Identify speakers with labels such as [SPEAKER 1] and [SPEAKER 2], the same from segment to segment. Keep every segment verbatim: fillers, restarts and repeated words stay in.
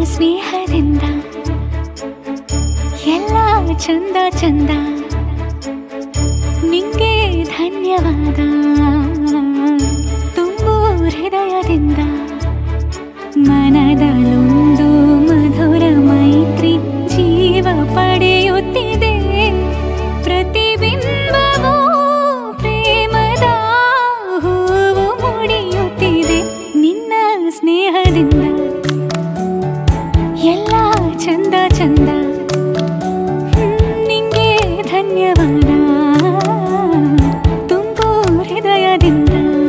[SPEAKER 1] ಸ್ನೇಹದಿಂದ ಎಲ್ಲ ಚಂದ ಚಂದ ನಿಂಗೆ ಧನ್ಯವಾದ ತುಂಬು ಹೃದಯದಿಂದ ಮನದಲ್ಲೊಂದು ಮಧುರ ಮೈತ್ರಿ ಜೀವ ಪಡೆಯುತ್ತಿದೆ ಪ್ರತಿಬಿಂಬವೂ ಪ್ರೇಮದ ಹೂವು ಮುಡಿಯುತ್ತಿದೆ ನಿನ್ನ ಸ್ನೇಹದಿಂದ ಎಲ್ಲ ಚಂದ ಚಂದ ನಿಂಗೆ ಧನ್ಯವಾದ ತುಂಬು ಹೃದಯದಿಂದ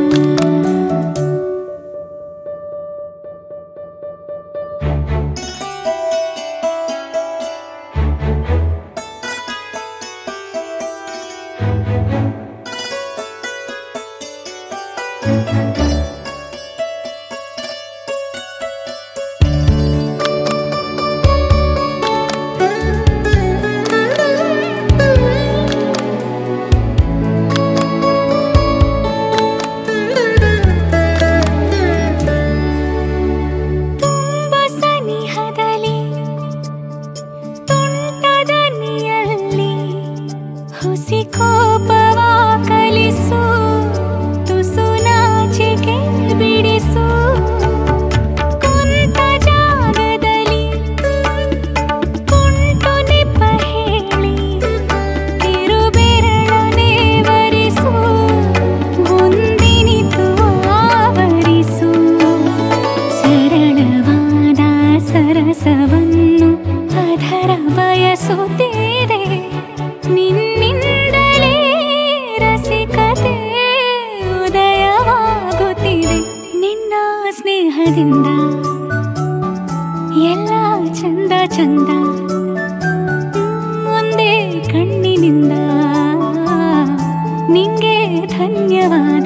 [SPEAKER 1] ಕೋಪವ ಕಲಿಸು ತುಸು ನಾಚಿಕೆ ಬಿಡಿಸು ಕುಂತ ಜಾಗದಲ್ಲಿ ಕುಂಟು ನೆಪ ಹೇಳಿ ತಿರುಬೆರಳನೆ ವರಿಸು ಮುಂದಿನಿತು ಆವರಿಸು ಸರಳವಾದ ಸರಸವನ್ನು ಅದರ ಬಯಸುತ್ತೀರೆ ನಿನ್ನಿಂದಲೇ ರಸಿಕತೆ ಉದಯವಾಗುತ್ತಿದೆ ನಿನ್ನ ಸ್ನೇಹದಿಂದ ಎಲ್ಲ ಚಂದ ಚಂದ ಒಂದೇ ಕಣ್ಣಿನಿಂದ ನಿಂಗೆ ಧನ್ಯವಾದ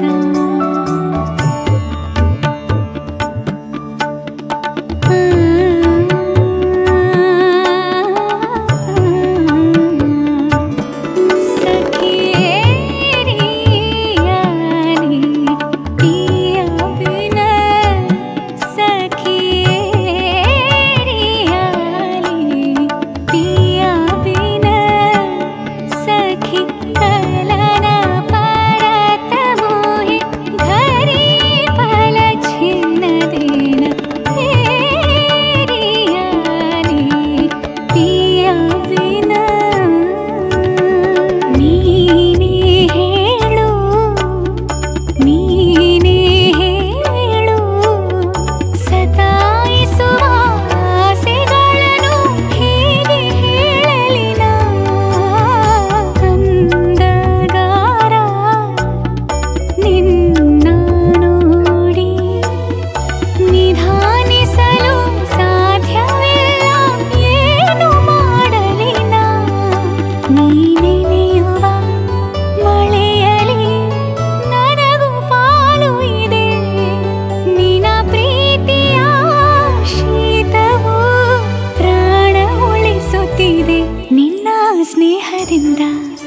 [SPEAKER 1] ಸ್ನೇಹದಿಂದ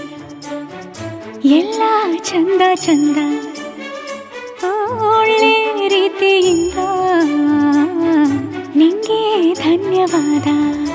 [SPEAKER 1] ಎಲ್ಲ ಚಂದ ಚಂದ ಒಳ್ಳೆ ರೀತಿಯಿಂದ ನಿಂಗೆ ಧನ್ಯವಾದ.